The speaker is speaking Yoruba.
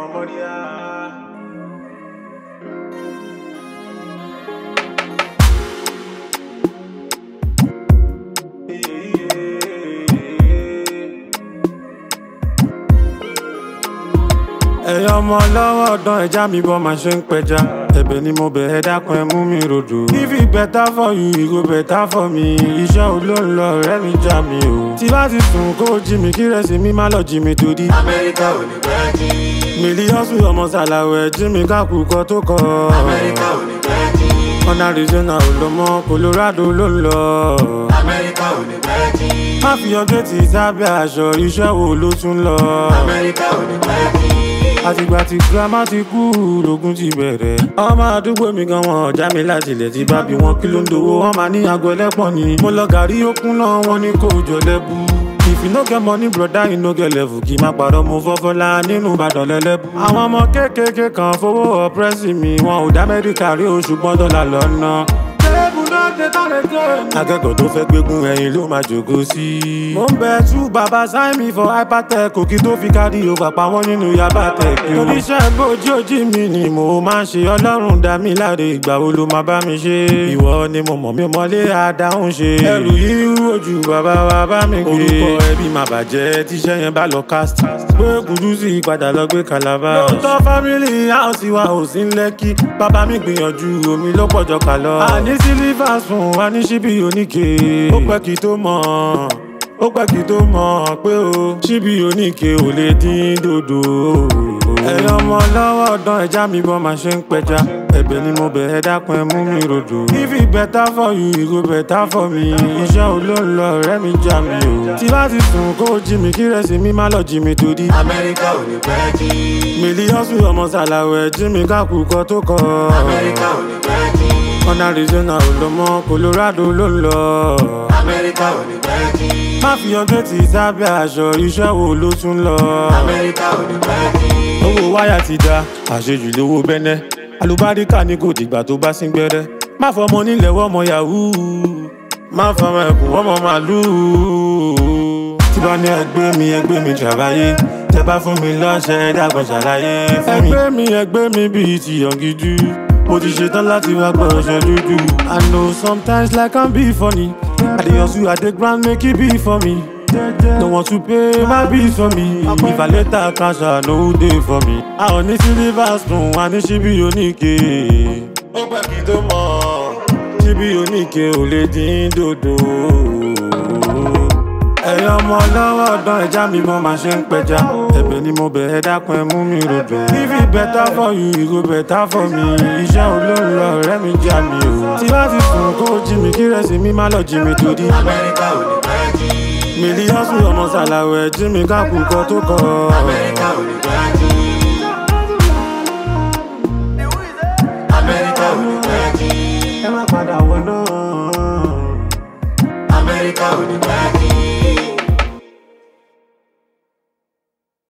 Ẹ̀yin ọmọ lọ́wọ́ ọ̀dán ẹja mi bọ́ máa ṣe ń pẹja. Ẹ̀bẹ̀ ni mo bẹ̀ ẹ́ dákun ẹ mú mi rodò. If it better for you, it go better for me. Iṣẹ́ olóńlọ ọ̀rẹ́ mi já mi o. Tí bá ti sùn kó jí mi kí rẹ̀sì mi má lọ jí mi torí. Amẹ́ríkà ò ní pẹ́ jí. Mílíọ̀sù ọmọ sàlàwẹ̀ jí mi kákùkọ tó kọ. Amẹ́ríkà ò ní pẹ́ jí. Ọ̀nà Arizona ò lọ mọ́ Colorado ló ń lọ. Amẹ́ríkà ò ní pẹ́ jí. Má fi ọjọ́ tí sábẹ́ aṣọ iṣẹ́ wo ló tún lọ. Amẹ́ríkà ò ní pẹ́ jí. Àtìgbà tí girama ti kú lógún ti bẹ̀rẹ̀. Ọmọ àdúgbò mi gan wọn ọ̀já mi láti ilẹ̀ tí bá bí wọn kí ló ń dowó wọn máa ní aago ẹlẹ́pọ̀n ni. Mo lọ gàrí okun náà wọn ní kò jọ lẹ́bù. If you no get money brother you no get level. Kì í má parọ́ mo fọ́fọ́lá nínú Ìbàdàn lẹ́lẹ́bù. Àwọn ọmọ kéékèèké kan fowó ọ̀pẹ́sì mi wọn ò dá Amẹ́ríkà rí oṣù gbọ́dọ̀ là lọ́nà. Akẹ́kọ̀ọ́ tó fẹ́ gbégún ẹ̀yìn ló máa jòkó sí. Mo ń bẹ tú bàbá sign me for hypertech òkì tó fi kárí over pa wọ́n nínú yabatech. Oníṣẹ́ bójú ojí mi ni mo máa ń ṣe Ọlọ́run dá mi láre ìgbà wo ló máa bá mi ṣe. Ìwọ ni mo mọ̀ mi mọ́lé àdáhùn ṣe. Ẹrù yìí ojú bàbá wa bá mi gbé. Orúkọ ẹbí máa bàjẹ́ tíṣẹ́ yẹn bá lọ cast. Gbé Kúdúsì padà lọ gbé Calabar. Lóòótọ́ family house wa ò sí Lẹ́kì. Bàbá mi gbìyànjú omi ló pọ̀jọ kà lọ. Àní sílífà fún wa ní ṣíbí oníke. Ó pẹ́ kí tó mọ̀ pé o ṣíbí oníke ò lè dín dòdò. Ẹ̀yin ọmọ lọ́wọ́ ọ̀dán ẹja mi bọ́ máa ṣe ń pẹja. Ẹ̀bẹ̀ ni mo bẹ̀ ẹ́ dákun ẹ mú mi rodò. If it better for you, it go better for me. Iṣẹ́ olóńlọ ọ̀rẹ́ mi já mi o. Tí bá ti sùn kó jí mi kí rẹ̀sì mi má lọ jí mi torí. Amẹ́ríkà ò ní pẹ́ jí. Mílíọ̀sù ọmọ sàlàwẹ̀ jí mi kákùkọ tó kọ. Amẹ́ríkà ò ní pẹ́ jí. Ọ̀nà Arizona ò lọ mọ́ Colorado ló ń lọ. Amẹ́ríkà ò ní pẹ́ jí. Má fi ọjọ́ tí sábẹ́ aṣọ iṣẹ́ wo ló tún lọ. Amẹ́ríkà ò ní pẹ́ jí. Owó wáyà ti da àṣejù lówó bẹ́nẹ́. Àlùbáríkà ní kò dìgbà tó bá sín gbẹ́rẹ́. Má fọmọ nílẹ̀ wọ́mọ yahoo. Má fọmọ ẹkùn wọ́mọ màlúù. Tí bá ní ẹgbẹ́ mi ṣàlàyé. Tẹ bá fún mi lọ́ṣẹ́ dàgbọ́n ṣàlàyé fún mi. Ẹgbẹ́ mi bíi ti Yọ̀ngídú. Mo ti ṣetán láti wá gbọ́ ọṣẹ dúdú. I know sometimes life can be funny. I dey hustle, I dey grind, make it be for me. Don't want to pay my bills for me. If I later cash out, no day for me. I ò ní silver spoon, I ní ṣíbí oníke. Ó pẹ́ kí tó mọ̀, ṣíbí oníke ò lè dín dòdò. Ẹ̀yin ọmọ lọ́wọ́ ọ̀dán ẹja mi bọ́ máa ṣe ń pẹja. Ẹ̀bẹ̀ ni mo bẹ̀ ẹ́ dákun ẹ mú mi rodò. If it better for you, it go better for me. Iṣẹ́ olóńlọ ọ̀rẹ́ mi já mi o. Tí bá ti sùn kó jí mi kí rẹ̀sì mi má lọ jí mi torí. Amẹ́ríkà ò ní pẹ́ jí. Mílíọ̀sù ọmọ sàlàwẹ̀ jí mi kákùkọ tó kọ. Amẹ́ríkà ò ní pẹ́ jí.